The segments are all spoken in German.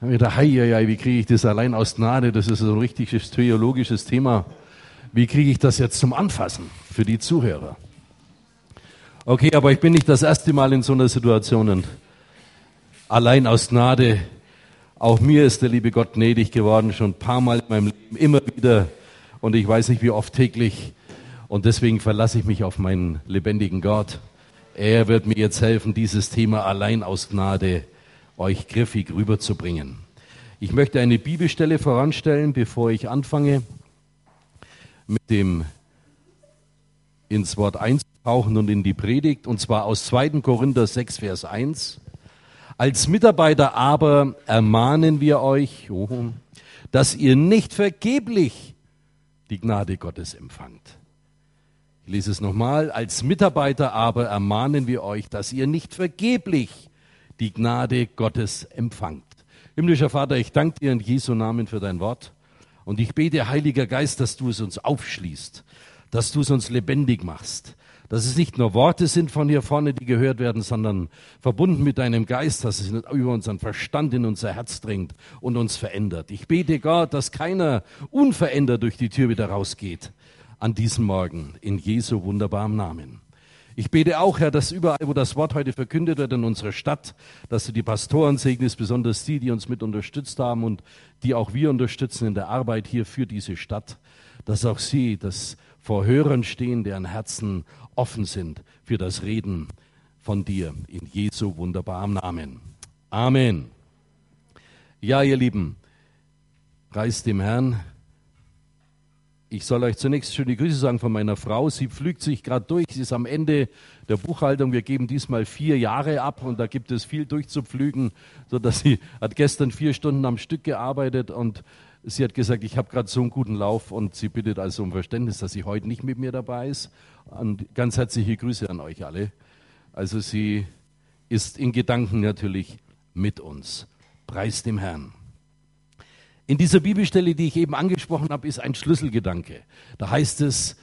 Wieder, hei, wie kriege ich das allein aus Gnade? Das ist so ein richtiges theologisches Thema. Wie kriege ich das jetzt zum Anfassen für die Zuhörer? Okay, aber ich bin nicht das erste Mal in so einer Situation und allein aus Gnade. Auch mir ist der liebe Gott gnädig geworden, schon ein paar Mal in meinem Leben, immer wieder. Und ich weiß nicht, wie oft täglich. Und deswegen verlasse ich mich auf meinen lebendigen Gott. Er wird mir jetzt helfen, dieses Thema allein aus Gnade euch griffig rüberzubringen. Ich möchte eine Bibelstelle voranstellen, bevor ich anfange, mit dem ins Wort einzutauchen und in die Predigt, und zwar aus 2. Korinther 6, Vers 1. Als Mitarbeiter aber ermahnen wir euch, dass ihr nicht vergeblich die Gnade Gottes empfangt. Ich lese es nochmal. Als Mitarbeiter aber ermahnen wir euch, dass ihr nicht vergeblich die Gnade Gottes empfangt. Himmlischer Vater, ich danke dir in Jesu Namen für dein Wort. Und ich bete, Heiliger Geist, dass du es uns aufschließt, dass du es uns lebendig machst, dass es nicht nur Worte sind von hier vorne, die gehört werden, sondern verbunden mit deinem Geist, dass es über unseren Verstand in unser Herz dringt und uns verändert. Ich bete, Gott, dass keiner unverändert durch die Tür wieder rausgeht an diesem Morgen, in Jesu wunderbarem Namen. Ich bete auch, Herr, dass überall, wo das Wort heute verkündet wird in unserer Stadt, dass du die Pastoren segnest, besonders die uns mit unterstützt haben und die auch wir unterstützen in der Arbeit hier für diese Stadt, dass auch sie, dass vor Hörern stehen, deren Herzen offen sind für das Reden von dir, in Jesu wunderbarem Namen. Amen. Ja, ihr Lieben, preist dem Herrn. Ich soll euch zunächst schöne Grüße sagen von meiner Frau. Sie pflügt sich gerade durch. Sie ist am Ende der Buchhaltung. Wir geben diesmal 4 Jahre ab und da gibt es viel durchzupflügen, sodass sie hat gestern 4 Stunden am Stück gearbeitet und sie hat gesagt, ich habe gerade so einen guten Lauf und sie bittet also um Verständnis, dass sie heute nicht mit mir dabei ist. Und ganz herzliche Grüße an euch alle. Also sie ist in Gedanken natürlich mit uns. Preist dem Herrn. In dieser Bibelstelle, die ich eben angesprochen habe, ist ein Schlüsselgedanke. Da heißt es,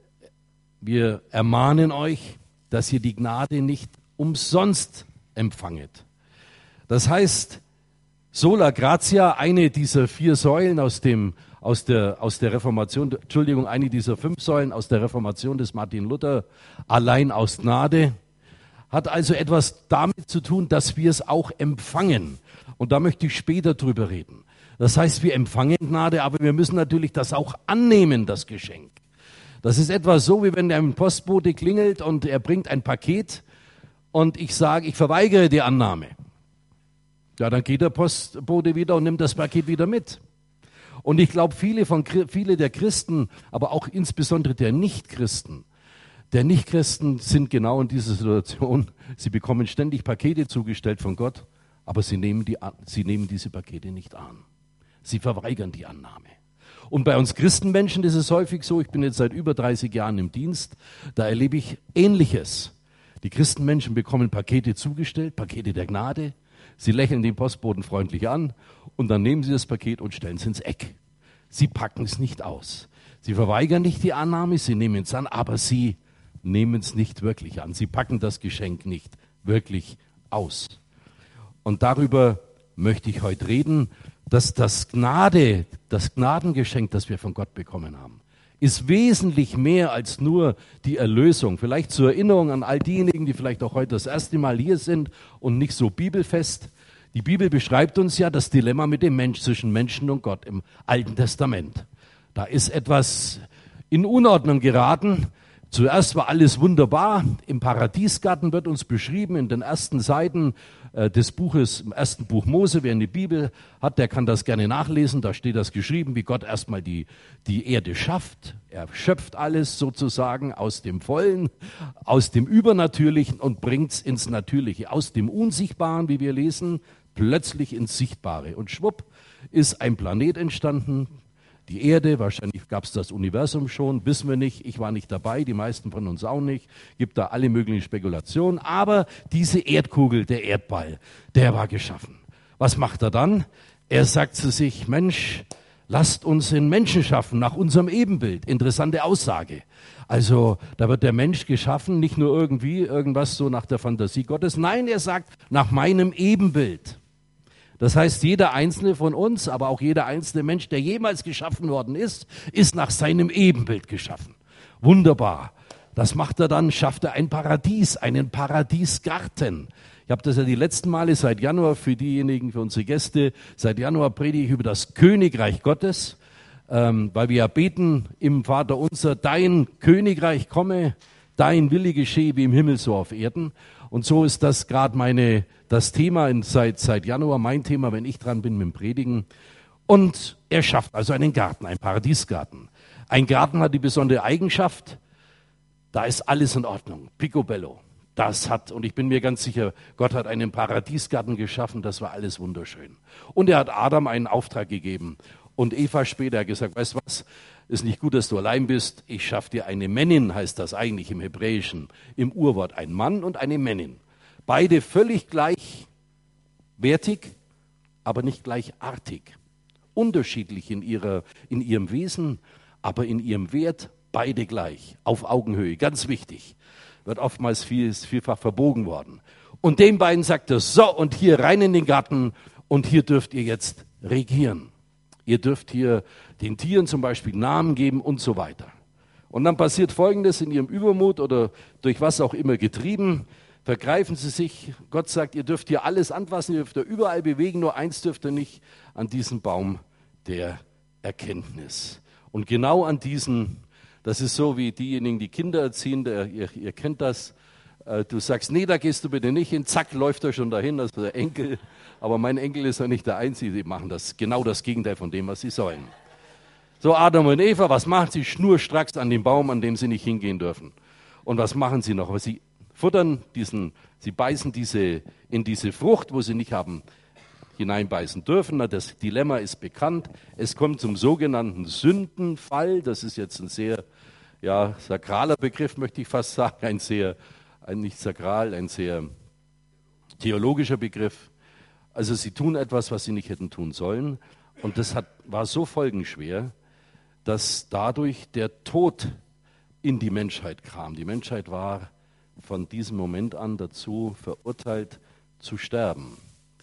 wir ermahnen euch, dass ihr die Gnade nicht umsonst empfanget. Das heißt, Sola Gratia, eine dieser 4 Säulen aus der Reformation, eine dieser 5 Säulen aus der Reformation des Martin Luther, allein aus Gnade, hat also etwas damit zu tun, dass wir es auch empfangen. Und da möchte ich später drüber reden. Das heißt, wir empfangen Gnade, aber wir müssen natürlich das auch annehmen, das Geschenk. Das ist etwa so, wie wenn ein Postbote klingelt und er bringt ein Paket und ich sage, ich verweigere die Annahme. Ja, dann geht der Postbote wieder und nimmt das Paket wieder mit. Und ich glaube, viele der Christen, aber auch insbesondere der Nichtchristen sind genau in dieser Situation. Sie bekommen ständig Pakete zugestellt von Gott, aber sie nehmen diese Pakete nicht an. Sie verweigern die Annahme. Und bei uns Christenmenschen ist es häufig so, ich bin jetzt seit über 30 Jahren im Dienst, da erlebe ich Ähnliches. Die Christenmenschen bekommen Pakete zugestellt, Pakete der Gnade. Sie lächeln den Postboten freundlich an und dann nehmen sie das Paket und stellen es ins Eck. Sie packen es nicht aus. Sie verweigern nicht die Annahme, sie nehmen es an, aber sie nehmen es nicht wirklich an. Sie packen das Geschenk nicht wirklich aus. Und darüber möchte ich heute reden, dass das Gnadengeschenk, das wir von Gott bekommen haben, ist wesentlich mehr als nur die Erlösung. Vielleicht zur Erinnerung an all diejenigen, die vielleicht auch heute das erste Mal hier sind und nicht so bibelfest. Die Bibel beschreibt uns ja das Dilemma mit dem Mensch, zwischen Menschen und Gott im Alten Testament. Da ist etwas in Unordnung geraten. Zuerst war alles wunderbar. Im Paradiesgarten wird uns beschrieben in den ersten Seiten des Buches, im ersten Buch Mose. Wer eine Bibel hat, der kann das gerne nachlesen. Da steht das geschrieben, wie Gott erstmal die Erde schafft. Er schöpft alles sozusagen aus dem Vollen, aus dem Übernatürlichen und bringt es ins Natürliche. Aus dem Unsichtbaren, wie wir lesen, plötzlich ins Sichtbare. Und schwupp ist ein Planet entstanden. Die Erde, wahrscheinlich gab es das Universum schon, wissen wir nicht, ich war nicht dabei, die meisten von uns auch nicht, gibt da alle möglichen Spekulationen, aber diese Erdkugel, der Erdball, der war geschaffen. Was macht er dann? Er sagt zu sich, Mensch, lasst uns den Menschen schaffen, nach unserem Ebenbild. Interessante Aussage. Also da wird der Mensch geschaffen, nicht nur irgendwas so nach der Fantasie Gottes, nein, er sagt, nach meinem Ebenbild. Das heißt, jeder einzelne von uns, aber auch jeder einzelne Mensch, der jemals geschaffen worden ist, ist nach seinem Ebenbild geschaffen. Wunderbar. Das macht er dann, schafft er ein Paradies, einen Paradiesgarten. Ich habe das ja die letzten Male seit Januar für diejenigen, für unsere Gäste, seit Januar predige ich über das Königreich Gottes, weil wir ja beten im Vater unser, dein Königreich komme, dein Wille geschehe wie im Himmel so auf Erden. Und so ist das gerade das Thema seit Januar, mein Thema, wenn ich dran bin mit dem Predigen. Und er schafft also einen Garten, einen Paradiesgarten. Ein Garten hat die besondere Eigenschaft, da ist alles in Ordnung, picobello. Und ich bin mir ganz sicher, Gott hat einen Paradiesgarten geschaffen, das war alles wunderschön. Und er hat Adam einen Auftrag gegeben. Und Eva später hat gesagt, weißt du was, ist nicht gut, dass du allein bist. Ich schaffe dir eine Männin, heißt das eigentlich im Hebräischen, im Urwort ein Mann und eine Männin. Beide völlig gleichwertig, aber nicht gleichartig. Unterschiedlich in ihrem Wesen, aber in ihrem Wert beide gleich, auf Augenhöhe, ganz wichtig. Wird oftmals vielfach verbogen worden. Und den beiden sagt er, so, und hier rein in den Garten und hier dürft ihr jetzt regieren. Ihr dürft hier den Tieren zum Beispiel Namen geben und so weiter. Und dann passiert Folgendes: In ihrem Übermut oder durch was auch immer getrieben, vergreifen sie sich. Gott sagt, ihr dürft hier alles anfassen, ihr dürft ihr überall bewegen, nur eins dürft ihr nicht, an diesem Baum der Erkenntnis. Und genau an diesen, das ist so wie diejenigen, die Kinder erziehen, ihr kennt das. Du sagst, nee, da gehst du bitte nicht hin, zack, läuft er schon dahin, also der Enkel. Aber mein Enkel ist ja nicht der Einzige, die machen genau das Gegenteil von dem, was sie sollen. So, Adam und Eva, was machen sie? Schnurstracks an dem Baum, an dem sie nicht hingehen dürfen. Und was machen sie noch? Sie futtern sie beißen in diese Frucht, wo sie nicht haben hineinbeißen dürfen. Das Dilemma ist bekannt. Es kommt zum sogenannten Sündenfall. Das ist jetzt ein sehr sakraler Begriff, möchte ich fast sagen. Nicht sakral, ein sehr theologischer Begriff. Also sie tun etwas, was sie nicht hätten tun sollen. Und das war so folgenschwer, dass dadurch der Tod in die Menschheit kam. Die Menschheit war von diesem Moment an dazu verurteilt zu sterben.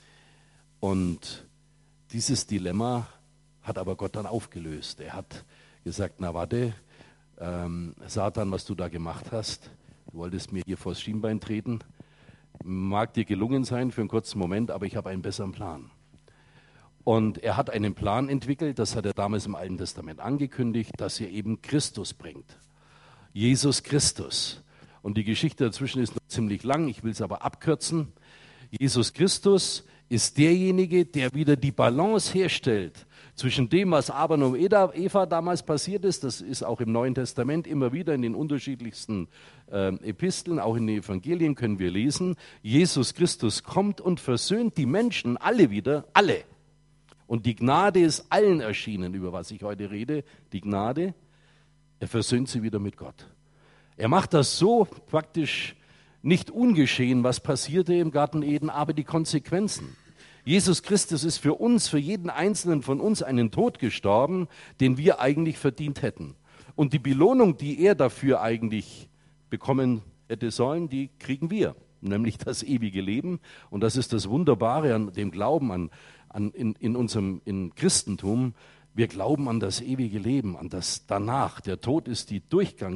Und dieses Dilemma hat aber Gott dann aufgelöst. Er hat gesagt, na warte, Satan, was du da gemacht hast, du wolltest mir hier vors Schienbein treten, mag dir gelungen sein für einen kurzen Moment, aber ich habe einen besseren Plan. Und er hat einen Plan entwickelt, das hat er damals im Alten Testament angekündigt, dass er eben Christus bringt. Jesus Christus. Und die Geschichte dazwischen ist noch ziemlich lang, ich will es aber abkürzen. Jesus Christus ist derjenige, der wieder die Balance herstellt zwischen dem, was Adam und Eva damals passiert ist. Das ist auch im Neuen Testament immer wieder in den unterschiedlichsten Episteln, auch in den Evangelien können wir lesen. Jesus Christus kommt und versöhnt die Menschen alle wieder, alle. Und die Gnade ist allen erschienen, über was ich heute rede. Die Gnade, er versöhnt sie wieder mit Gott. Er macht das so praktisch nicht ungeschehen, was passierte im Garten Eden, aber die Konsequenzen. Jesus Christus ist für uns, für jeden Einzelnen von uns einen Tod gestorben, den wir eigentlich verdient hätten. Und die Belohnung, die er dafür eigentlich bekommen hätte sollen, die kriegen wir, nämlich das ewige Leben. Und das ist das Wunderbare an dem Glauben in unserem Christentum. Wir glauben an das ewige Leben, an das danach. Der Tod ist die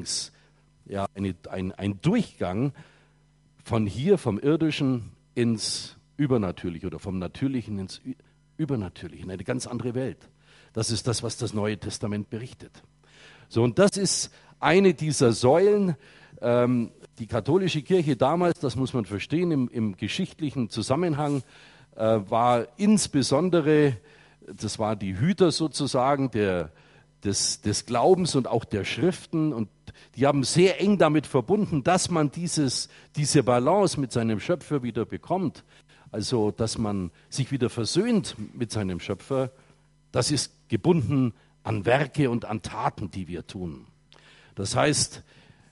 ein Durchgang von hier, vom Irdischen ins Übernatürliche oder vom Natürlichen ins Übernatürliche, in eine ganz andere Welt. Das ist das, was das Neue Testament berichtet. So, und das ist eine dieser Säulen. Die katholische Kirche damals, das muss man verstehen, im geschichtlichen Zusammenhang, war insbesondere, das war die Hüter sozusagen des Glaubens und auch der Schriften, und die haben sehr eng damit verbunden, dass man diese Balance mit seinem Schöpfer wieder bekommt, also dass man sich wieder versöhnt mit seinem Schöpfer. Das ist gebunden an Werke und an Taten, die wir tun. Das heißt,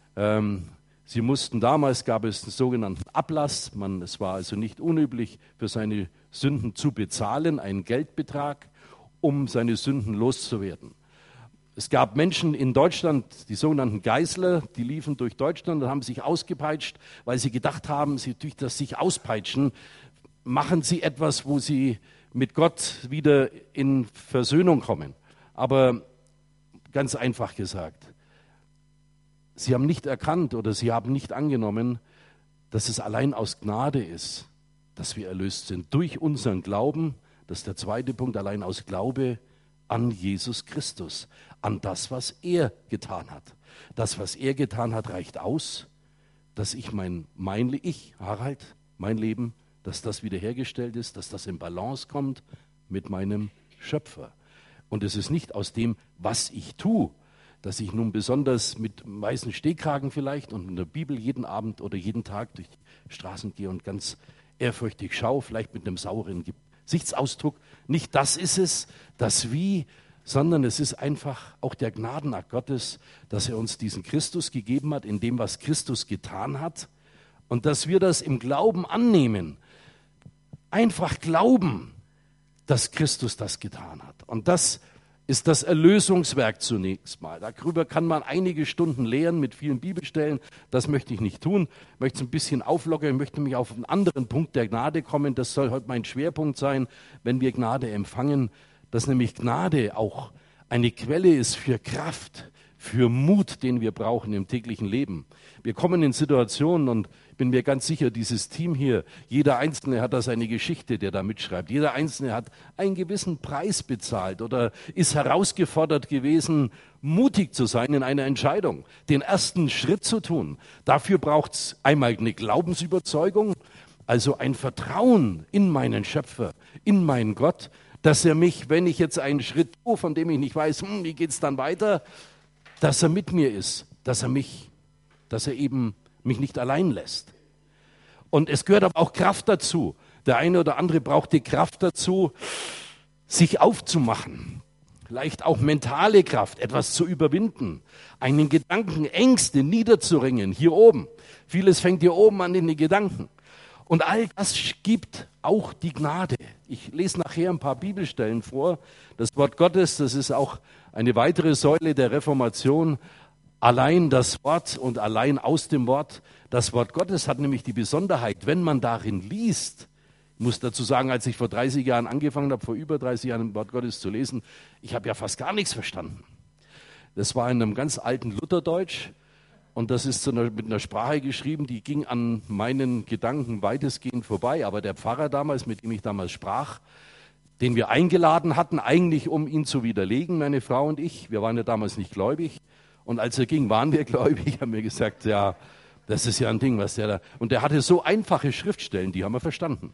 damals gab es einen sogenannten Ablass, es war also nicht unüblich, für seine Sünden zu bezahlen, einen Geldbetrag, um seine Sünden loszuwerden. Es gab Menschen in Deutschland, die sogenannten Geißler, die liefen durch Deutschland und haben sich ausgepeitscht, weil sie gedacht haben, durch das sich auspeitschen, machen sie etwas, wo sie mit Gott wieder in Versöhnung kommen. Aber ganz einfach gesagt, sie haben nicht erkannt oder sie haben nicht angenommen, dass es allein aus Gnade ist, dass wir erlöst sind. Durch unseren Glauben, das ist der zweite Punkt, allein aus Glaube an Jesus Christus, an das, was er getan hat. Das, was er getan hat, reicht aus, dass ich Harald, mein Leben, dass das wiederhergestellt ist, dass das in Balance kommt mit meinem Schöpfer. Und es ist nicht aus dem, was ich tue, dass ich nun besonders mit weißen Stehkragen vielleicht und in der Bibel jeden Abend oder jeden Tag durch die Straßen gehe und ganz ehrfürchtig schaue, vielleicht mit einem sauren Gesichtsausdruck. Nicht das ist es, das Wie, sondern es ist einfach auch der Gnadenakt Gottes, dass er uns diesen Christus gegeben hat, in dem, was Christus getan hat, und dass wir das im Glauben annehmen. Einfach glauben, dass Christus das getan hat. Und das ist das Erlösungswerk zunächst mal. Darüber kann man einige Stunden lehren mit vielen Bibelstellen. Das möchte ich nicht tun. Ich möchte es ein bisschen auflockern. Ich möchte mich auf einen anderen Punkt der Gnade kommen. Das soll heute mein Schwerpunkt sein, wenn wir Gnade empfangen, dass nämlich Gnade auch eine Quelle ist für Kraft, für Mut, den wir brauchen im täglichen Leben. Wir kommen in Situationen, und ich bin mir ganz sicher, dieses Team hier, jeder Einzelne hat da seine Geschichte, der da mitschreibt. Jeder Einzelne hat einen gewissen Preis bezahlt oder ist herausgefordert gewesen, mutig zu sein in einer Entscheidung, den ersten Schritt zu tun. Dafür braucht es einmal eine Glaubensüberzeugung, also ein Vertrauen in meinen Schöpfer, in meinen Gott, dass er mich, wenn ich jetzt einen Schritt tue, von dem ich nicht weiß, wie geht es dann weiter, dass er mit mir ist, dass er eben mich nicht allein lässt. Und es gehört aber auch Kraft dazu. Der eine oder andere braucht die Kraft dazu, sich aufzumachen. Vielleicht auch mentale Kraft, etwas zu überwinden, einen Gedanken, Ängste niederzuringen, hier oben. Vieles fängt hier oben an in den Gedanken. Und all das gibt auch die Gnade. Ich lese nachher ein paar Bibelstellen vor. Das Wort Gottes, das ist auch eine weitere Säule der Reformation. Allein das Wort und allein aus dem Wort. Das Wort Gottes hat nämlich die Besonderheit, wenn man darin liest. Ich muss dazu sagen, als ich vor 30 Jahren angefangen habe, vor über 30 Jahren ein Wort Gottes zu lesen, ich habe ja fast gar nichts verstanden. Das war in einem ganz alten Lutherdeutsch. Und das ist mit einer Sprache geschrieben, die ging an meinen Gedanken weitestgehend vorbei. Aber der Pfarrer damals, mit dem ich damals sprach, den wir eingeladen hatten, eigentlich um ihn zu widerlegen, meine Frau und ich, wir waren ja damals nicht gläubig. Und als er ging, waren wir gläubig, haben wir gesagt, ja, das ist ja ein Ding, was der da... Und der hatte so einfache Schriftstellen, die haben wir verstanden.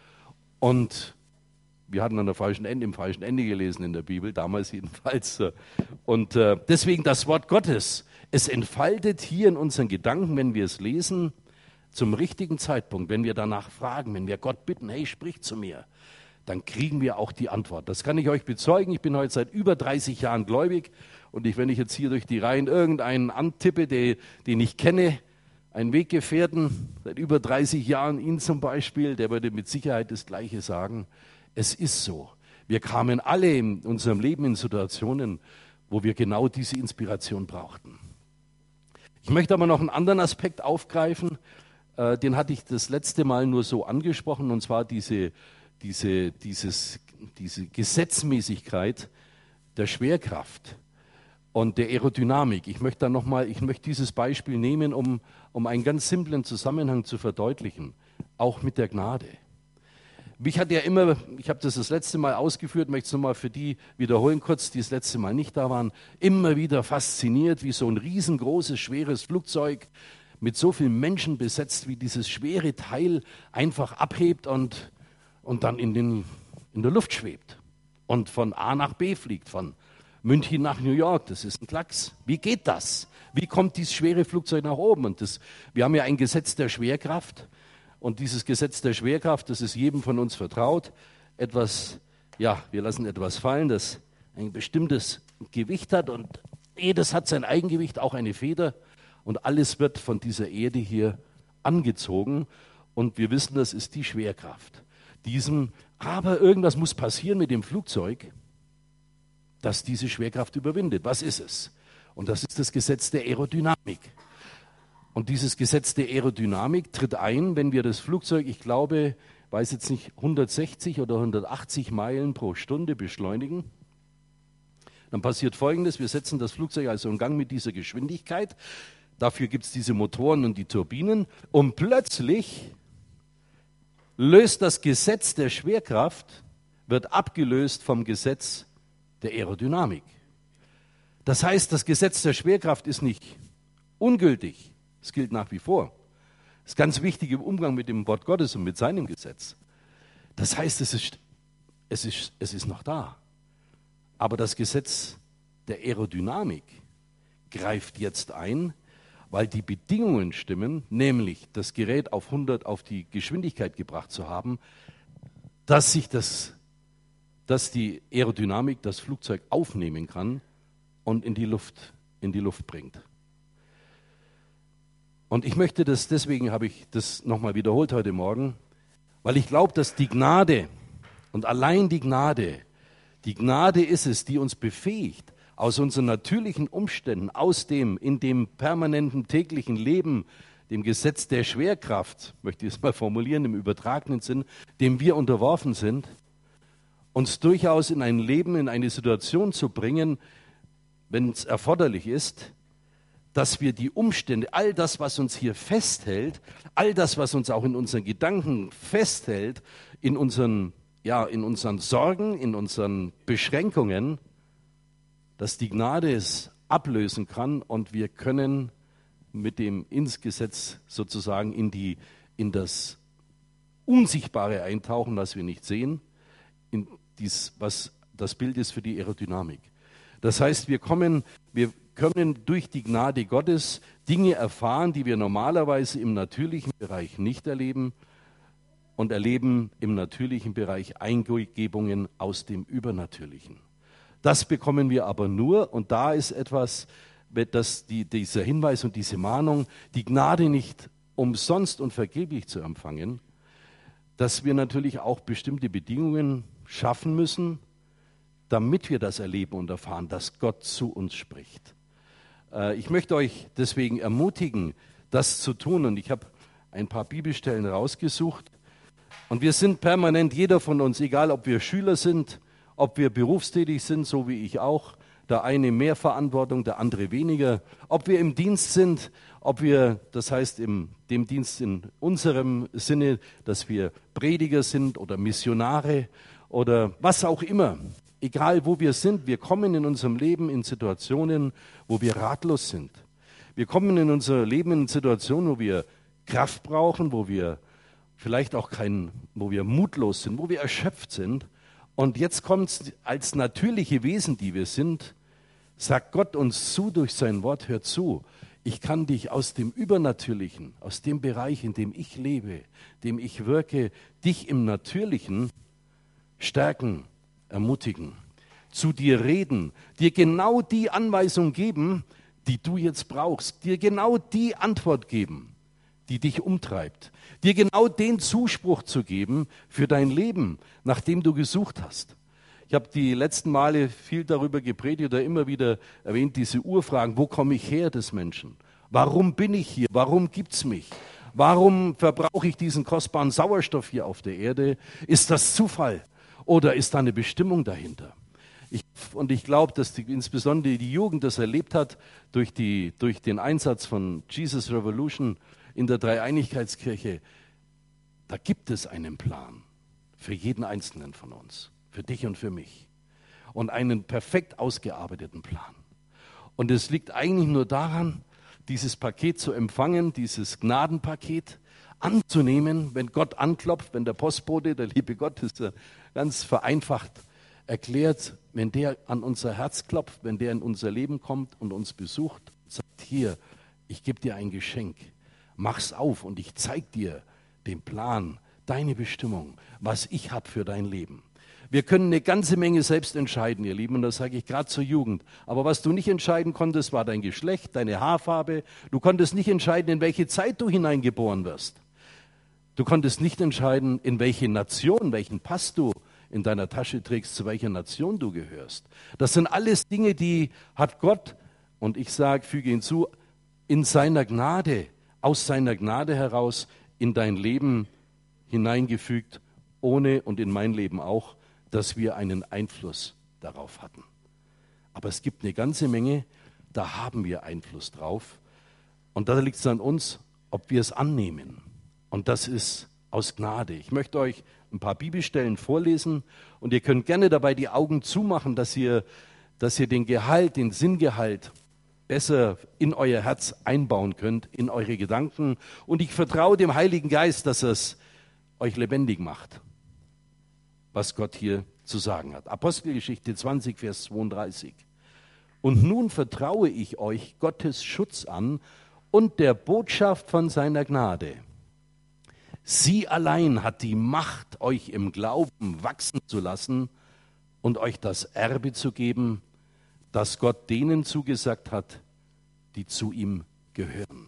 Und wir hatten im falschen Ende gelesen in der Bibel, damals jedenfalls. Und deswegen das Wort Gottes, es entfaltet hier in unseren Gedanken, wenn wir es lesen, zum richtigen Zeitpunkt, wenn wir danach fragen, wenn wir Gott bitten, hey, sprich zu mir, dann kriegen wir auch die Antwort. Das kann ich euch bezeugen. Ich bin heute seit über 30 Jahren gläubig, und wenn ich jetzt hier durch die Reihen irgendeinen antippe, den ich kenne, einen Weggefährten, seit über 30 Jahren, ihn zum Beispiel, der würde mit Sicherheit das Gleiche sagen. Es ist so. Wir kamen alle in unserem Leben in Situationen, wo wir genau diese Inspiration brauchten. Ich möchte aber noch einen anderen Aspekt aufgreifen, den hatte ich das letzte Mal nur so angesprochen, und zwar diese Gesetzmäßigkeit der Schwerkraft und der Aerodynamik. Ich möchte dieses Beispiel nehmen, um einen ganz simplen Zusammenhang zu verdeutlichen, auch mit der Gnade. Mich hat ja immer, ich habe das letzte Mal ausgeführt, möchte es nochmal für die wiederholen kurz, die das letzte Mal nicht da waren, immer wieder fasziniert, wie so ein riesengroßes, schweres Flugzeug mit so vielen Menschen besetzt, wie dieses schwere Teil einfach abhebt und dann in der Luft schwebt und von A nach B fliegt, von München nach New York. Das ist ein Klacks. Wie geht das? Wie kommt dieses schwere Flugzeug nach oben? Und wir haben ja ein Gesetz der Schwerkraft. Und dieses Gesetz der Schwerkraft, das ist jedem von uns vertraut. Wir lassen etwas fallen, das ein bestimmtes Gewicht hat, und jedes hat sein Eigengewicht, auch eine Feder, und alles wird von dieser Erde hier angezogen, und wir wissen, das ist die Schwerkraft. Aber irgendwas muss passieren mit dem Flugzeug, das diese Schwerkraft überwindet. Was ist es? Und das ist das Gesetz der Aerodynamik. Und dieses Gesetz der Aerodynamik tritt ein, wenn wir das Flugzeug, ich glaube, weiß jetzt nicht, 160 oder 180 Meilen pro Stunde beschleunigen, dann passiert Folgendes: Wir setzen das Flugzeug also in Gang mit dieser Geschwindigkeit. Dafür gibt es diese Motoren und die Turbinen. Und plötzlich löst das Gesetz der Schwerkraft, wird abgelöst vom Gesetz der Aerodynamik. Das heißt, das Gesetz der Schwerkraft ist nicht ungültig. Es gilt nach wie vor. Das ist ganz wichtig im Umgang mit dem Wort Gottes und mit seinem Gesetz. Das heißt, es ist noch da. Aber das Gesetz der Aerodynamik greift jetzt ein, weil die Bedingungen stimmen, nämlich das Gerät auf 100 auf die Geschwindigkeit gebracht zu haben, dass die Aerodynamik das Flugzeug aufnehmen kann und in die Luft bringt. Und ich möchte das, deswegen habe ich das nochmal wiederholt heute Morgen, weil ich glaube, dass die Gnade und allein die Gnade ist es, die uns befähigt, aus unseren natürlichen Umständen, in dem permanenten täglichen Leben, dem Gesetz der Schwerkraft, möchte ich es mal formulieren, im übertragenen Sinn, dem wir unterworfen sind, uns durchaus in ein Leben, in eine Situation zu bringen, wenn es erforderlich ist, dass wir die Umstände, all das, was uns hier festhält, all das, was uns auch in unseren Gedanken festhält, in unseren Sorgen, in unseren Beschränkungen, dass die Gnade es ablösen kann und wir können mit dem ins Gesetz sozusagen in das Unsichtbare eintauchen, was wir nicht sehen, was das Bild ist für die Aerodynamik. Das heißt, wir können durch die Gnade Gottes Dinge erfahren, die wir normalerweise im natürlichen Bereich nicht erleben, und erleben im natürlichen Bereich Eingebungen aus dem Übernatürlichen. Das bekommen wir aber nur, und da ist etwas, dieser Hinweis und diese Mahnung, die Gnade nicht umsonst und vergeblich zu empfangen, dass wir natürlich auch bestimmte Bedingungen schaffen müssen, damit wir das erleben und erfahren, dass Gott zu uns spricht. Ich möchte euch deswegen ermutigen, das zu tun, und ich habe ein paar Bibelstellen rausgesucht. Und wir sind permanent, jeder von uns, egal ob wir Schüler sind, ob wir berufstätig sind, so wie ich auch, der eine mehr Verantwortung, der andere weniger, ob wir im Dienst sind, ob wir, das heißt dem Dienst in unserem Sinne, dass wir Prediger sind oder Missionare oder was auch immer. Egal wo wir sind, wir kommen in unserem Leben in Situationen, wo wir ratlos sind. Wir kommen in unser Leben in Situationen, wo wir Kraft brauchen, wo wir vielleicht auch wo wir mutlos sind, wo wir erschöpft sind. Und jetzt kommt es als natürliche Wesen, die wir sind, sagt Gott uns zu durch sein Wort: Hör zu, ich kann dich aus dem Übernatürlichen, aus dem Bereich, in dem ich lebe, dem ich wirke, dich im Natürlichen stärken, ermutigen, zu dir reden, dir genau die Anweisung geben, die du jetzt brauchst, dir genau die Antwort geben, die dich umtreibt, dir genau den Zuspruch zu geben für dein Leben, nach dem du gesucht hast. Ich habe die letzten Male viel darüber gepredigt oder immer wieder erwähnt, diese Urfragen: Wo komme ich her des Menschen? Warum bin ich hier? Warum gibt es mich? Warum verbrauche ich diesen kostbaren Sauerstoff hier auf der Erde? Ist das Zufall oder ist da eine Bestimmung dahinter? Ich glaube, dass insbesondere die Jugend das erlebt hat durch den Einsatz von Jesus Revolution in der Dreieinigkeitskirche. Da gibt es einen Plan für jeden Einzelnen von uns, für dich und für mich, und einen perfekt ausgearbeiteten Plan. Und es liegt eigentlich nur daran, dieses Paket zu empfangen, dieses Gnadenpaket anzunehmen, wenn Gott anklopft, wenn der Postbote, der liebe Gott, ist ja ganz vereinfacht erklärt, wenn der an unser Herz klopft, wenn der in unser Leben kommt und uns besucht, sagt: Hier, ich gebe dir ein Geschenk, mach's auf und ich zeig dir den Plan, deine Bestimmung, was ich habe für dein Leben. Wir können eine ganze Menge selbst entscheiden, ihr Lieben, und das sage ich gerade zur Jugend. Aber was du nicht entscheiden konntest, war dein Geschlecht, deine Haarfarbe. Du konntest nicht entscheiden, in welche Zeit du hineingeboren wirst. Du konntest nicht entscheiden, in welche Nation, welchen Pass du in deiner Tasche trägst, zu welcher Nation du gehörst. Das sind alles Dinge, die hat Gott, und ich füge hinzu, in seiner Gnade, aus seiner Gnade heraus in dein Leben hineingefügt, ohne und in mein Leben auch, dass wir einen Einfluss darauf hatten. Aber es gibt eine ganze Menge, da haben wir Einfluss drauf. Und da liegt es an uns, ob wir es annehmen. Und das ist aus Gnade. Ich möchte euch ein paar Bibelstellen vorlesen und ihr könnt gerne dabei die Augen zumachen, dass ihr den Gehalt, den Sinngehalt besser in euer Herz einbauen könnt, in eure Gedanken. Und ich vertraue dem Heiligen Geist, dass er es euch lebendig macht, was Gott hier zu sagen hat. Apostelgeschichte 20, Vers 32. Und nun vertraue ich euch Gottes Schutz an und der Botschaft von seiner Gnade. Sie allein hat die Macht, euch im Glauben wachsen zu lassen und euch das Erbe zu geben, das Gott denen zugesagt hat, die zu ihm gehören.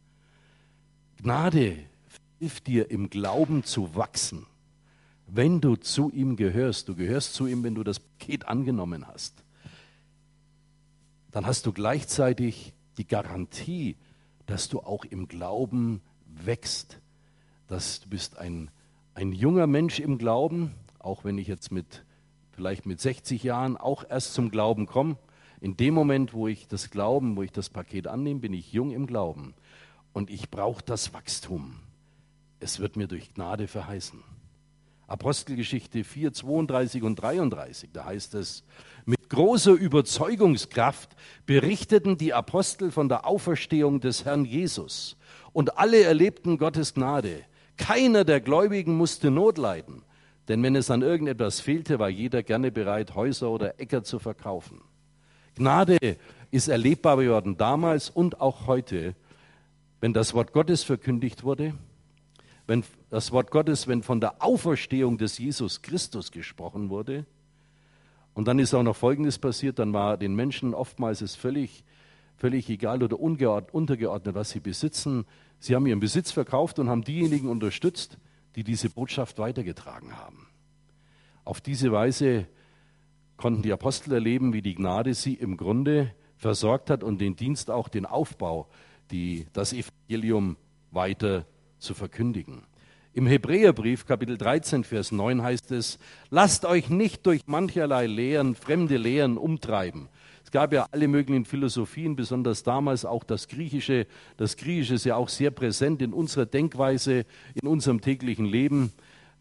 Gnade hilft dir, im Glauben zu wachsen, wenn du zu ihm gehörst. Du gehörst zu ihm, wenn du das Paket angenommen hast. Dann hast du gleichzeitig die Garantie, dass du auch im Glauben wächst. Dass du bist ein junger Mensch im Glauben, auch wenn ich jetzt vielleicht mit 60 Jahren auch erst zum Glauben komme. In dem Moment, wo ich das Paket annehme, bin ich jung im Glauben. Und ich brauche das Wachstum. Es wird mir durch Gnade verheißen. Apostelgeschichte 4, 32 und 33, da heißt es, mit großer Überzeugungskraft berichteten die Apostel von der Auferstehung des Herrn Jesus. Und alle erlebten Gottes Gnade. Keiner der Gläubigen musste Not leiden, denn wenn es an irgendetwas fehlte, war jeder gerne bereit, Häuser oder Äcker zu verkaufen. Gnade ist erlebbar geworden damals und auch heute, wenn das Wort Gottes verkündigt wurde, wenn von der Auferstehung des Jesus Christus gesprochen wurde. Und dann ist auch noch Folgendes passiert, dann war den Menschen oftmals es völlig egal oder untergeordnet, was sie besitzen. Sie haben ihren Besitz verkauft und haben diejenigen unterstützt, die diese Botschaft weitergetragen haben. Auf diese Weise konnten die Apostel erleben, wie die Gnade sie im Grunde versorgt hat und den Dienst, auch den Aufbau, das Evangelium weiter zu verkündigen. Im Hebräerbrief, Kapitel 13, Vers 9 heißt es, lasst euch nicht durch mancherlei Lehren, fremde Lehren umtreiben. Es gab ja alle möglichen Philosophien, besonders damals auch das Griechische. Das Griechische ist ja auch sehr präsent in unserer Denkweise, in unserem täglichen Leben.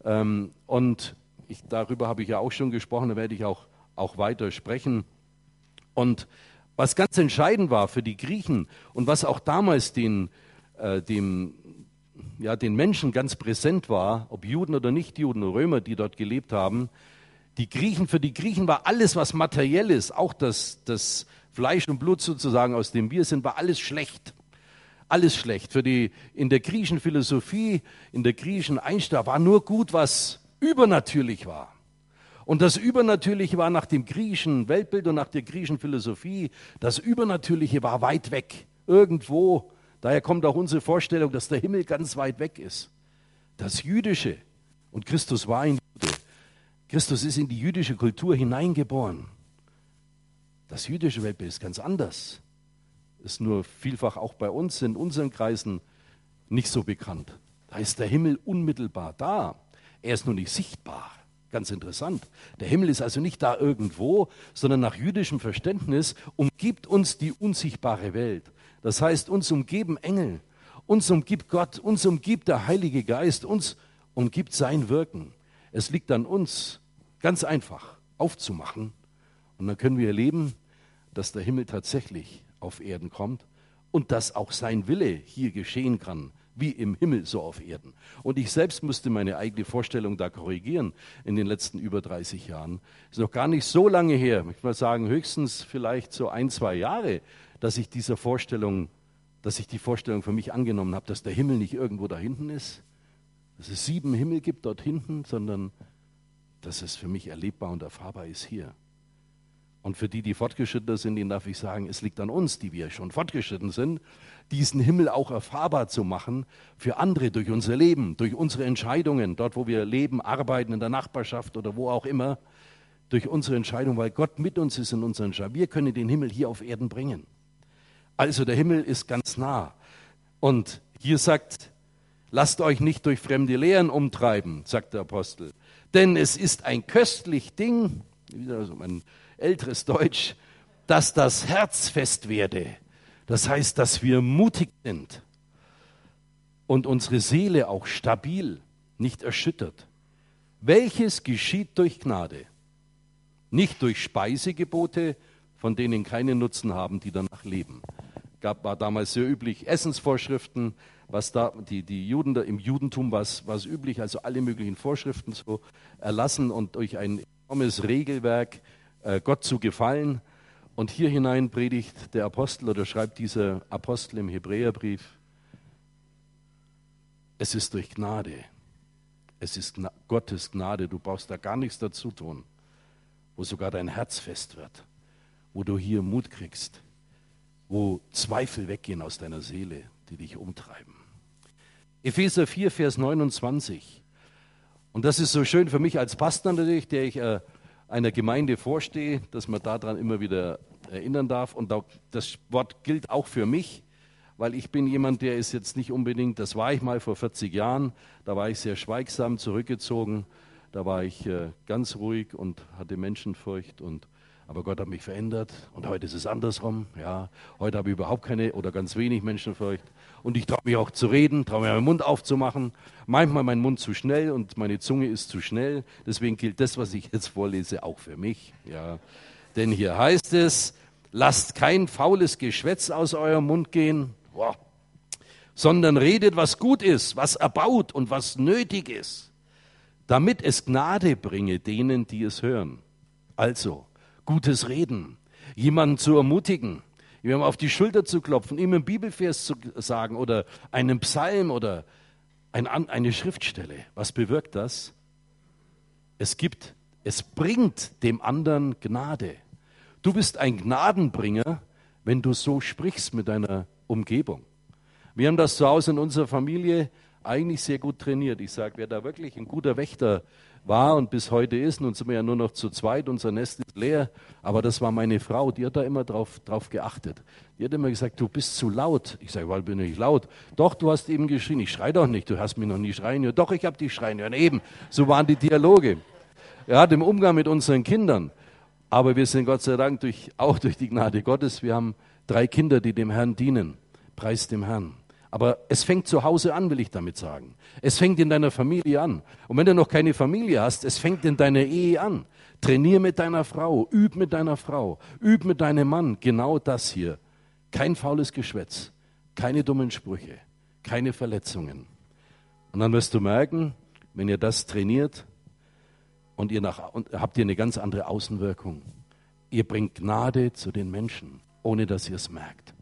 Darüber habe ich ja auch schon gesprochen, da werde ich auch weiter sprechen. Und was ganz entscheidend war für die Griechen und was auch damals den Menschen ganz präsent war, ob Juden oder Nichtjuden, Römer, die dort gelebt haben, für die Griechen war alles, was materiell ist, auch das Fleisch und Blut sozusagen, aus dem wir sind, war alles schlecht. Alles schlecht. In der griechischen Philosophie, in der griechischen Einstellung war nur gut, was übernatürlich war. Und das Übernatürliche war nach dem griechischen Weltbild und nach der griechischen Philosophie, das Übernatürliche war weit weg, irgendwo. Daher kommt auch unsere Vorstellung, dass der Himmel ganz weit weg ist. Das Jüdische, und Christus war ein Jude, Christus ist in die jüdische Kultur hineingeboren. Das jüdische Weltbild ist ganz anders. Ist nur vielfach auch bei uns in unseren Kreisen nicht so bekannt. Da ist der Himmel unmittelbar da. Er ist nur nicht sichtbar. Ganz interessant. Der Himmel ist also nicht da irgendwo, sondern nach jüdischem Verständnis umgibt uns die unsichtbare Welt. Das heißt, uns umgeben Engel, uns umgibt Gott, uns umgibt der Heilige Geist, uns umgibt sein Wirken. Es liegt an uns, ganz einfach aufzumachen. Und dann können wir erleben, dass der Himmel tatsächlich auf Erden kommt und dass auch sein Wille hier geschehen kann, wie im Himmel so auf Erden. Und ich selbst musste meine eigene Vorstellung da korrigieren in den letzten über 30 Jahren. Ist noch gar nicht so lange her, ich würde mal sagen, höchstens vielleicht so 1-2 Jahre, dass ich die Vorstellung für mich angenommen habe, dass der Himmel nicht irgendwo da hinten ist, dass es 7 Himmel gibt dort hinten, sondern dass es für mich erlebbar und erfahrbar ist hier. Und für die fortgeschrittener sind, denen darf ich sagen, es liegt an uns, die wir schon fortgeschritten sind, diesen Himmel auch erfahrbar zu machen für andere durch unser Leben, durch unsere Entscheidungen, dort wo wir leben, arbeiten, in der Nachbarschaft oder wo auch immer, durch unsere Entscheidung, weil Gott mit uns ist in unseren Entscheidungen. Wir können den Himmel hier auf Erden bringen. Also der Himmel ist ganz nah. Und hier sagt, Lasst euch nicht durch fremde Lehren umtreiben, sagt der Apostel. Denn es ist ein köstlich Ding, wieder so ein älteres Deutsch, dass das Herz fest werde. Das heißt, dass wir mutig sind und unsere Seele auch stabil, nicht erschüttert. Welches geschieht durch Gnade, nicht durch Speisegebote, von denen keine Nutzen haben, die danach leben. War damals sehr üblich, Essensvorschriften, was da die Juden im Judentum war es üblich, also alle möglichen Vorschriften so erlassen und durch ein enormes Regelwerk Gott zu gefallen. Und hier hinein predigt der Apostel oder schreibt dieser Apostel im Hebräerbrief, es ist durch Gnade, es ist Gottes Gnade, du brauchst da gar nichts dazu tun, wo sogar dein Herz fest wird, wo du hier Mut kriegst, wo Zweifel weggehen aus deiner Seele, die dich umtreiben. Epheser 4, Vers 29. Und das ist so schön für mich als Pastor natürlich, der ich einer Gemeinde vorstehe, dass man daran immer wieder erinnern darf. Und das Wort gilt auch für mich, weil ich bin jemand, der ist jetzt nicht unbedingt, das war ich mal vor 40 Jahren, da war ich sehr schweigsam, zurückgezogen, da war ich ganz ruhig und hatte Menschenfurcht aber Gott hat mich verändert und heute ist es andersrum. Ja, heute habe ich überhaupt keine oder ganz wenig Menschenfurcht und ich traue mich auch zu reden, traue mich meinen Mund aufzumachen. Manchmal mein Mund zu schnell und meine Zunge ist zu schnell. Deswegen gilt das, was ich jetzt vorlese, auch für mich. Ja, denn hier heißt es, lasst kein faules Geschwätz aus eurem Mund gehen, sondern redet, was gut ist, was erbaut und was nötig ist, damit es Gnade bringe denen, die es hören. Also, gutes Reden, jemanden zu ermutigen, jemandem auf die Schulter zu klopfen, ihm einen Bibelvers zu sagen oder einen Psalm oder eine Schriftstelle. Was bewirkt das? Es bringt dem anderen Gnade. Du bist ein Gnadenbringer, wenn du so sprichst mit deiner Umgebung. Wir haben das zu Hause in unserer Familie eigentlich sehr gut trainiert. Ich sage, wer da wirklich ein guter Wächter war und bis heute ist, nun sind wir ja nur noch zu zweit, unser Nest ist leer, aber das war meine Frau, die hat da immer drauf geachtet. Die hat immer gesagt, du bist zu laut. Ich sage, weil bin ich laut? Doch, du hast eben geschrien. Ich schreie doch nicht, du hast mich noch nie schreien hören. Doch, ich habe dich schreien hören. Eben, so waren die Dialoge. Ja, im Umgang mit unseren Kindern. Aber wir sind Gott sei Dank auch durch die Gnade Gottes, wir haben 3 Kinder, die dem Herrn dienen. Preis dem Herrn. Aber es fängt zu Hause an, will ich damit sagen. Es fängt in deiner Familie an. Und wenn du noch keine Familie hast, es fängt in deiner Ehe an. Trainier mit deiner Frau, üb mit deiner Frau, üb mit deinem Mann. Genau das hier. Kein faules Geschwätz, keine dummen Sprüche, keine Verletzungen. Und dann wirst du merken, wenn ihr das trainiert und habt ihr eine ganz andere Außenwirkung. Ihr bringt Gnade zu den Menschen, ohne dass ihr es merkt.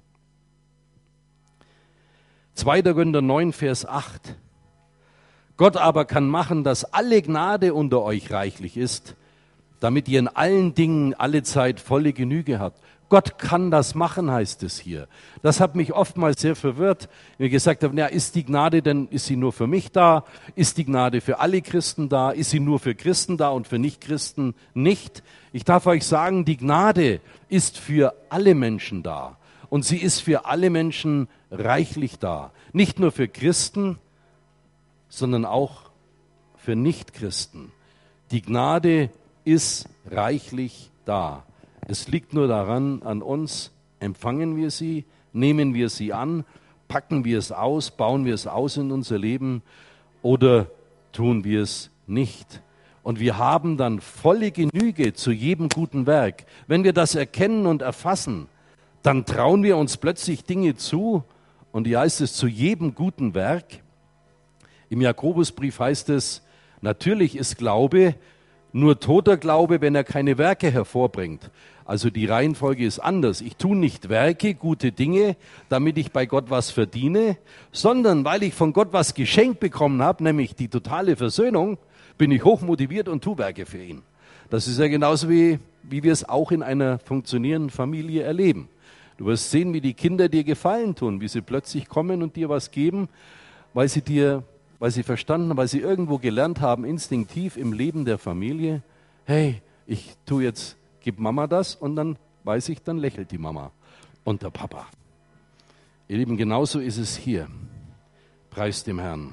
2. Korinther 9, Vers 8. Gott aber kann machen, dass alle Gnade unter euch reichlich ist, damit ihr in allen Dingen alle Zeit volle Genüge habt. Gott kann das machen, heißt es hier. Das hat mich oftmals sehr verwirrt, wenn ich gesagt habe, ist die Gnade denn, ist sie nur für mich da? Ist die Gnade für alle Christen da? Ist sie nur für Christen da und für Nichtchristen nicht? Ich darf euch sagen, die Gnade ist für alle Menschen da. Und sie ist für alle Menschen reichlich da. Nicht nur für Christen, sondern auch für Nichtchristen. Die Gnade ist reichlich da. Es liegt nur daran, an uns, empfangen wir sie, nehmen wir sie an, packen wir es aus, bauen wir es aus in unser Leben oder tun wir es nicht. Und wir haben dann volle Genüge zu jedem guten Werk. Wenn wir das erkennen und erfassen, dann trauen wir uns plötzlich Dinge zu und hier heißt es zu jedem guten Werk. Im Jakobusbrief heißt es, natürlich ist Glaube nur toter Glaube, wenn er keine Werke hervorbringt. Also die Reihenfolge ist anders. Ich tue nicht Werke, gute Dinge, damit ich bei Gott was verdiene, sondern weil ich von Gott was geschenkt bekommen habe, nämlich die totale Versöhnung, bin ich hochmotiviert und tue Werke für ihn. Das ist ja genauso wie wir es auch in einer funktionierenden Familie erleben. Du wirst sehen, wie die Kinder dir Gefallen tun, wie sie plötzlich kommen und dir was geben, weil sie verstanden haben, weil sie irgendwo gelernt haben, instinktiv im Leben der Familie, hey, ich tue jetzt, gib Mama das und dann weiß ich, dann lächelt die Mama und der Papa. Ihr Lieben, genauso ist es hier. Preis dem Herrn.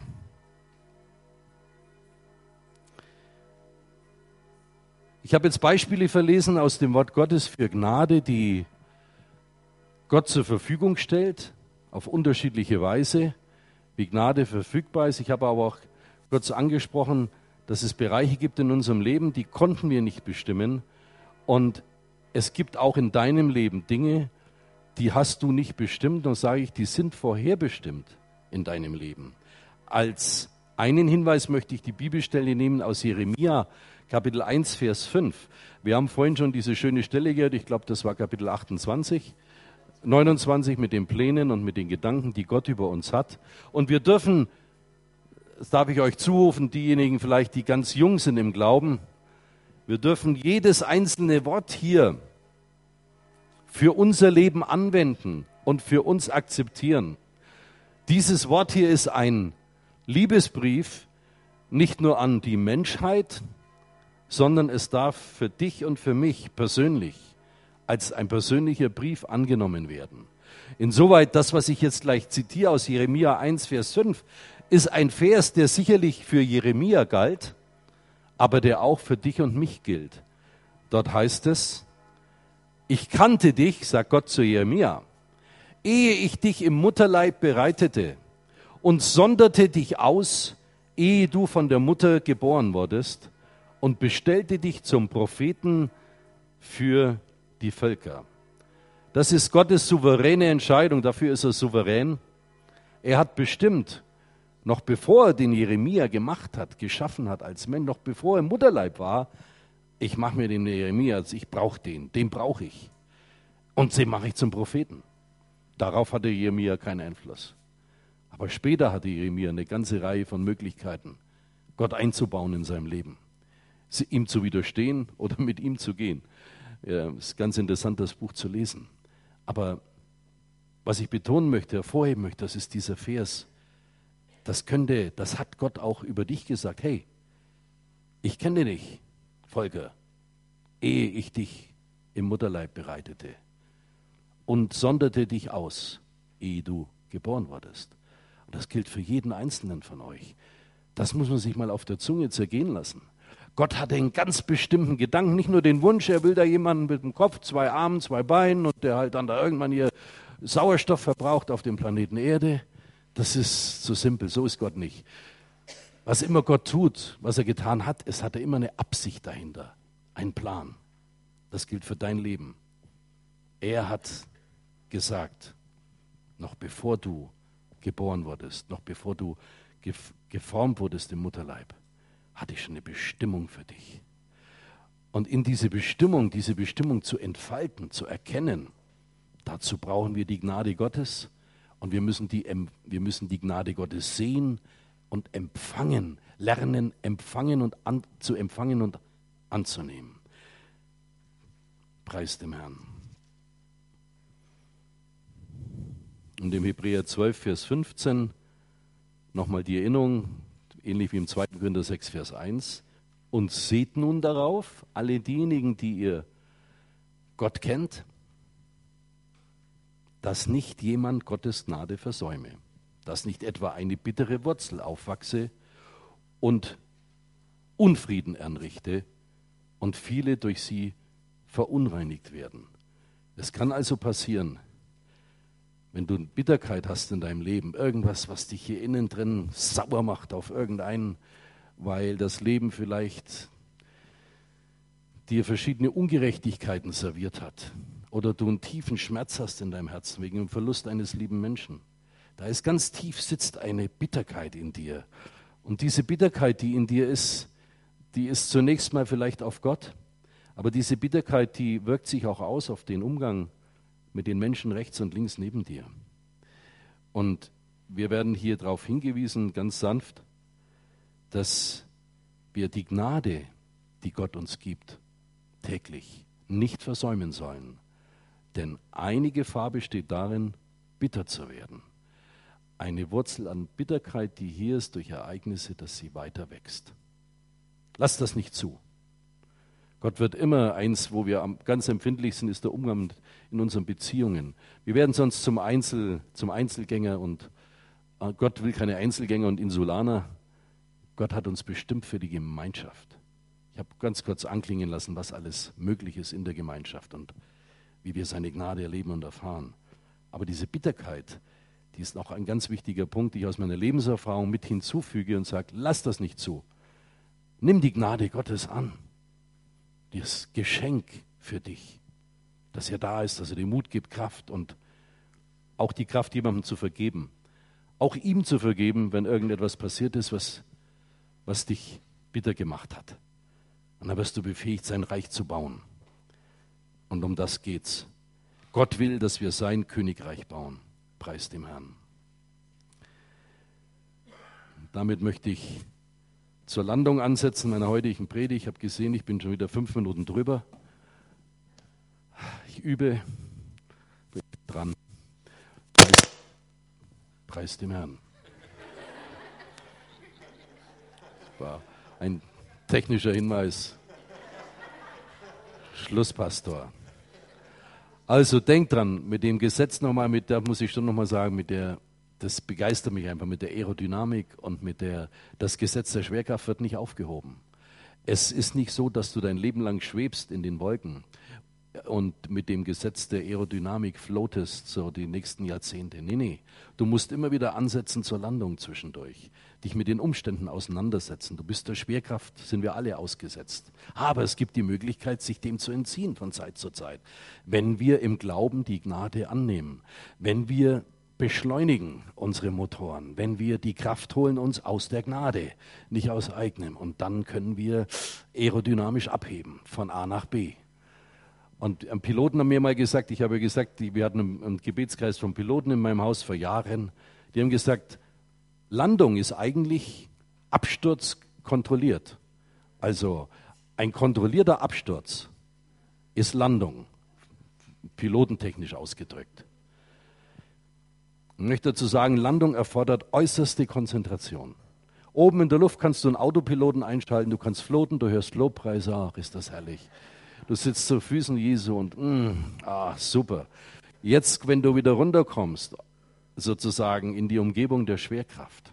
Ich habe jetzt Beispiele verlesen aus dem Wort Gottes für Gnade, die Gott zur Verfügung stellt, auf unterschiedliche Weise, wie Gnade verfügbar ist. Ich habe aber auch kurz angesprochen, dass es Bereiche gibt in unserem Leben, die konnten wir nicht bestimmen. Und es gibt auch in deinem Leben Dinge, die hast du nicht bestimmt. Und sage ich, die sind vorherbestimmt in deinem Leben. Als einen Hinweis möchte ich die Bibelstelle nehmen aus Jeremia, Kapitel 1, Vers 5. Wir haben vorhin schon diese schöne Stelle gehört, ich glaube, das war Kapitel 28, 29 mit den Plänen und mit den Gedanken, die Gott über uns hat. Und wir dürfen, das darf ich euch zurufen, diejenigen vielleicht, die ganz jung sind im Glauben, wir dürfen jedes einzelne Wort hier für unser Leben anwenden und für uns akzeptieren. Dieses Wort hier ist ein Liebesbrief, nicht nur an die Menschheit, sondern es darf für dich und für mich persönlich als ein persönlicher Brief angenommen werden. Insoweit, das, was ich jetzt gleich zitiere aus Jeremia 1, Vers 5, ist ein Vers, der sicherlich für Jeremia galt, aber der auch für dich und mich gilt. Dort heißt es, ich kannte dich, sagt Gott zu Jeremia, ehe ich dich im Mutterleib bereitete und sonderte dich aus, ehe du von der Mutter geboren wurdest, und bestellte dich zum Propheten für die Völker. Das ist Gottes souveräne Entscheidung, dafür ist er souverän. Er hat bestimmt, noch bevor er den Jeremia gemacht hat, geschaffen hat als Mensch, noch bevor er im Mutterleib war, ich mache mir den Jeremia, ich brauche den brauche ich. Und den mache ich zum Propheten. Darauf hatte Jeremia keinen Einfluss. Aber später hatte Jeremia eine ganze Reihe von Möglichkeiten, Gott einzubauen in seinem Leben. Ihm zu widerstehen oder mit ihm zu gehen. Ja, es ist ganz interessant, das Buch zu lesen. Aber was ich betonen möchte, hervorheben möchte, das ist dieser Vers. Das hat Gott auch über dich gesagt. Hey, ich kenne dich, Volker, ehe ich dich im Mutterleib bereitete und sonderte dich aus, ehe du geboren wurdest. Und das gilt für jeden Einzelnen von euch. Das muss man sich mal auf der Zunge zergehen lassen. Gott hatte einen ganz bestimmten Gedanken, nicht nur den Wunsch, er will da jemanden mit dem Kopf, 2 Armen, 2 Beinen und der halt dann da irgendwann hier Sauerstoff verbraucht auf dem Planeten Erde. Das ist so simpel, so ist Gott nicht. Was immer Gott tut, was er getan hat, es hatte immer eine Absicht dahinter, einen Plan. Das gilt für dein Leben. Er hat gesagt, noch bevor du geboren wurdest, noch bevor du geformt wurdest im Mutterleib, hatte ich schon eine Bestimmung für dich. Und in diese Bestimmung zu entfalten, zu erkennen, dazu brauchen wir die Gnade Gottes und wir müssen die Gnade Gottes sehen und empfangen, lernen, zu empfangen und anzunehmen. Preis dem Herrn. Und im Hebräer 12, Vers 15 nochmal die Erinnerung, ähnlich wie im 2. Korinther 6, Vers 1. Und seht nun darauf, alle diejenigen, die ihr Gott kennt, dass nicht jemand Gottes Gnade versäume, dass nicht etwa eine bittere Wurzel aufwachse und Unfrieden anrichte und viele durch sie verunreinigt werden. Es kann also passieren, wenn du Bitterkeit hast in deinem Leben, irgendwas, was dich hier innen drin sauer macht auf irgendeinen, weil das Leben vielleicht dir verschiedene Ungerechtigkeiten serviert hat oder du einen tiefen Schmerz hast in deinem Herzen wegen dem Verlust eines lieben Menschen. Da ist ganz tief sitzt eine Bitterkeit in dir. Und diese Bitterkeit, die in dir ist, die ist zunächst mal vielleicht auf Gott, aber diese Bitterkeit, die wirkt sich auch aus auf den Umgang mit den Menschen rechts und links neben dir. Und wir werden hier darauf hingewiesen, ganz sanft, dass wir die Gnade, die Gott uns gibt, täglich nicht versäumen sollen. Denn eine Gefahr besteht darin, bitter zu werden. Eine Wurzel an Bitterkeit, die hier ist durch Ereignisse, dass sie weiter wächst. Lass das nicht zu. Gott wird immer eins, wo wir ganz empfindlich sind, ist der Umgang in unseren Beziehungen. Wir werden sonst zum Einzelgänger und Gott will keine Einzelgänger und Insulaner. Gott hat uns bestimmt für die Gemeinschaft. Ich habe ganz kurz anklingen lassen, was alles möglich ist in der Gemeinschaft und wie wir seine Gnade erleben und erfahren. Aber diese Bitterkeit, die ist auch ein ganz wichtiger Punkt, die ich aus meiner Lebenserfahrung mit hinzufüge und sage, lass das nicht zu. Nimm die Gnade Gottes an. Das Geschenk für dich, dass er da ist, dass er dir Mut gibt, Kraft und auch die Kraft, jemandem zu vergeben. Auch ihm zu vergeben, wenn irgendetwas passiert ist, was dich bitter gemacht hat. Und dann wirst du befähigt, sein Reich zu bauen. Und um das geht's. Gott will, dass wir sein Königreich bauen. Preis dem Herrn. Damit möchte ich zur Landung ansetzen meiner heutigen Predigt. Ich habe gesehen, ich bin schon wieder 5 Minuten drüber. Ich übe, bin dran. Preis dem Herrn. War ein technischer Hinweis. Schlusspastor. Also denkt dran, mit dem Gesetz nochmal, da muss ich schon nochmal sagen, das begeistert mich einfach, mit der Aerodynamik und das Gesetz der Schwerkraft wird nicht aufgehoben. Es ist nicht so, dass du dein Leben lang schwebst in den Wolken und mit dem Gesetz der Aerodynamik floatest so die nächsten Jahrzehnte. Nee. Du musst immer wieder ansetzen zur Landung zwischendurch. Dich mit den Umständen auseinandersetzen. Du bist der Schwerkraft, sind wir alle ausgesetzt. Aber es gibt die Möglichkeit, sich dem zu entziehen von Zeit zu Zeit. Wenn wir im Glauben die Gnade annehmen. Wenn wir beschleunigen unsere Motoren. Wenn wir die Kraft holen uns aus der Gnade, nicht aus eigenem. Und dann können wir aerodynamisch abheben von A nach B. Und Piloten haben mir mal gesagt, wir hatten einen Gebetskreis von Piloten in meinem Haus vor Jahren, die haben gesagt, Landung ist eigentlich Absturz kontrolliert. Also ein kontrollierter Absturz ist Landung, pilotentechnisch ausgedrückt. Ich möchte dazu sagen, Landung erfordert äußerste Konzentration. Oben in der Luft kannst du einen Autopiloten einschalten, du kannst floaten, du hörst Lobpreise, ach, ist das herrlich. Du sitzt zu Füßen Jesu und super. Jetzt, wenn du wieder runterkommst, sozusagen in die Umgebung der Schwerkraft,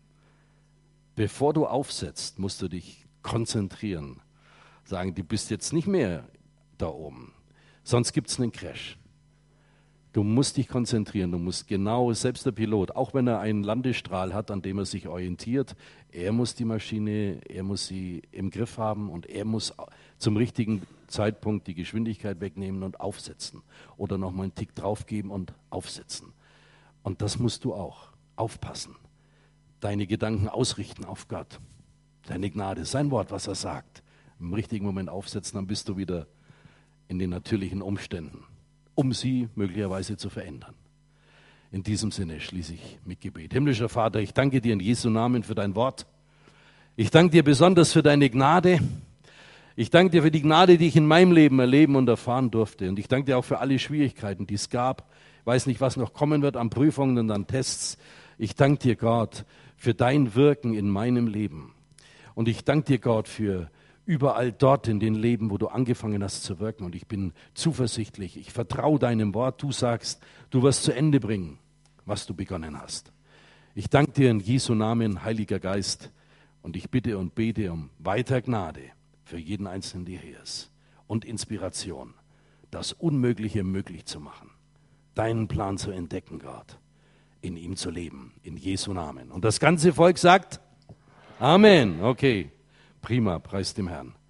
bevor du aufsetzt, musst du dich konzentrieren. Sagen, du bist jetzt nicht mehr da oben, sonst gibt es einen Crash. Du musst dich konzentrieren, du musst genau, selbst der Pilot, auch wenn er einen Landestrahl hat, an dem er sich orientiert, er muss die Maschine, er muss sie im Griff haben und er muss zum richtigen Zeitpunkt die Geschwindigkeit wegnehmen und aufsetzen. Oder nochmal einen Tick draufgeben und aufsetzen. Und das musst du auch aufpassen. Deine Gedanken ausrichten auf Gott. Seine Gnade, sein Wort, was er sagt. Im richtigen Moment aufsetzen, dann bist du wieder in den natürlichen Umständen, um sie möglicherweise zu verändern. In diesem Sinne schließe ich mit Gebet. Himmlischer Vater, ich danke dir in Jesu Namen für dein Wort. Ich danke dir besonders für deine Gnade. Ich danke dir für die Gnade, die ich in meinem Leben erleben und erfahren durfte. Und ich danke dir auch für alle Schwierigkeiten, die es gab. Ich weiß nicht, was noch kommen wird an Prüfungen und an Tests. Ich danke dir, Gott, für dein Wirken in meinem Leben. Und ich danke dir, Gott, für überall dort in den Leben, wo du angefangen hast zu wirken. Und ich bin zuversichtlich. Ich vertraue deinem Wort. Du sagst, du wirst zu Ende bringen, was du begonnen hast. Ich danke dir in Jesu Namen, Heiliger Geist. Und ich bitte und bete um weiter Gnade für jeden Einzelnen, der hier ist. Und Inspiration, das Unmögliche möglich zu machen. Deinen Plan zu entdecken, Gott. In ihm zu leben. In Jesu Namen. Und das ganze Volk sagt Amen. Okay, prima, preis dem Herrn.